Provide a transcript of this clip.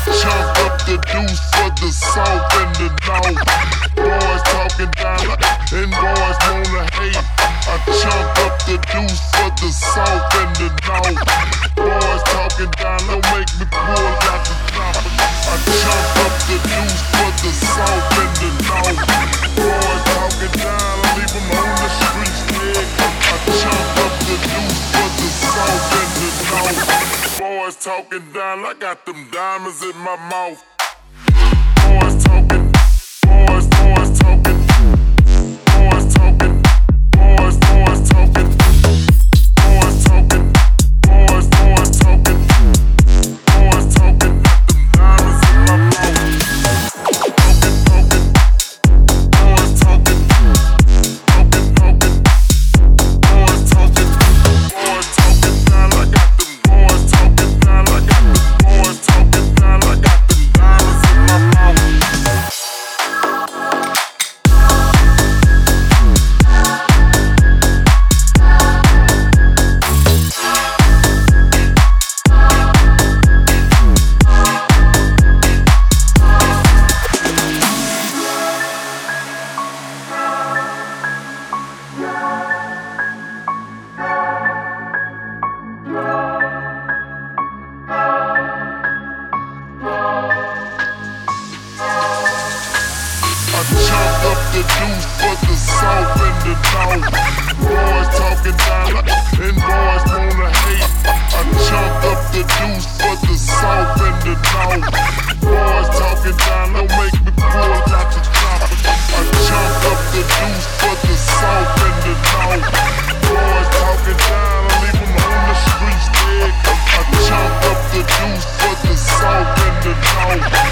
chunk up the deuce for the south and the north. Boys talking down and boys wanna hate. I chunk up the deuce for the south and the north. Boys talking down, don't make me pull out the chopper. I chunk up the deuce for the south and the north. Boys talking down, I leave them on the streets dead. I chunk up the deuce for the south and the north. Boys talking down, I got them diamonds in my mouth. Boys talking, boys talking, boys talking, boys talking, boys talking, boys talking, boys talking, got them diamonds in my mouth. Talking, boys talking, talking, boys talking, boys talking down, I got them boys talking down, I got them boys talking down, I got them diamonds in my mouth. I chunk up the deuce for the south and the north. Boys talking down and boys wanna hate. I chunk up the deuce for the south and the north. Boys talking down, don't make me pull out the chopper. I chunk up the deuce for the south and the north. Boys talking down, I leave them on the streets dead. I chunk up the deuce for the south and the north.